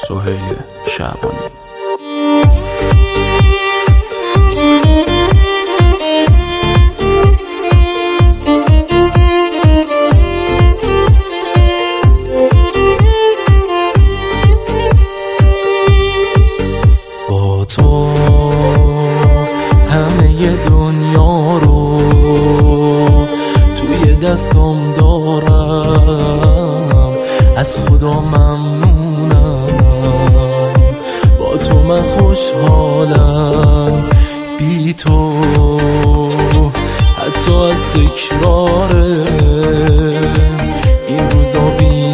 سهیل شعبانی. با تو همه دنیا رو توی دستم دارم، از خدا ممنونم. با تو من خوشحالم، بی تو حتی از تکرار این روزا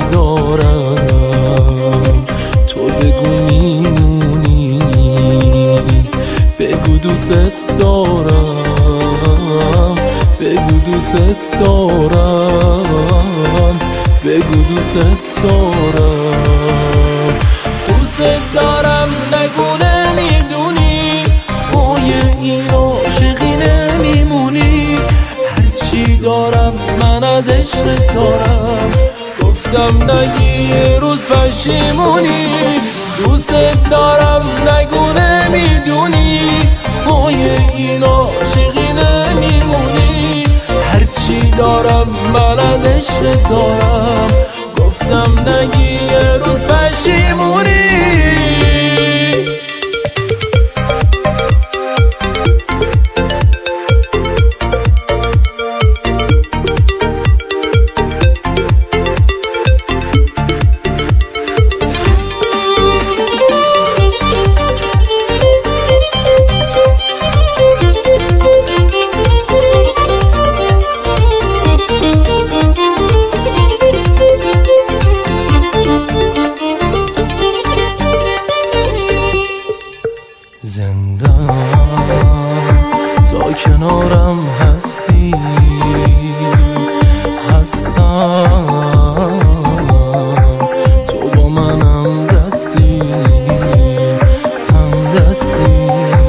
بیزارم. تو بگو میمونی، بگو دوست دارم، بگو دوست دارم، بگو دوست دارم. دوست دارم نگو نمیدونی، پای این عاشقی نمیمونی. هرچی دارم من از عشق دارم، گفتم نگی یه روز پشیمونی. دوست دارم نگو نمیدونی، پای این عاشقی نمیمونی. هرچی دارم من از عشق دارم، گفتم نگی یه روز پشیمونی. زندم تا کنارم هستی، هستم تو با منم دستی، هم دستی.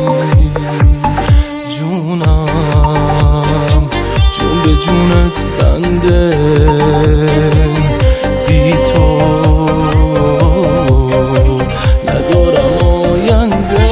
جونم جون به جونت بنده، بی تو ندارم آینده.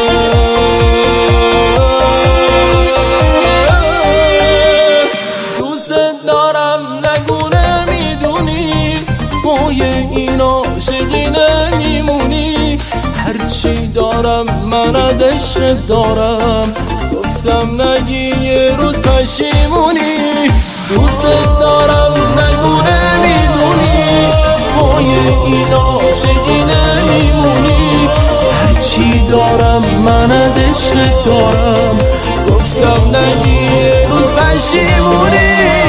دوست دارم نگو نمیدونی، پای این عاشقی نمیمونی. هرچی دارم من از عشق دارم، گفتم نگی یه روز پشیمونی. دوست دارم نگو نمیدونی، پای این عاشقی نمیمونی. هرچی دارم من از عشق دارم، گفتم نگی یه روز پشیمونی.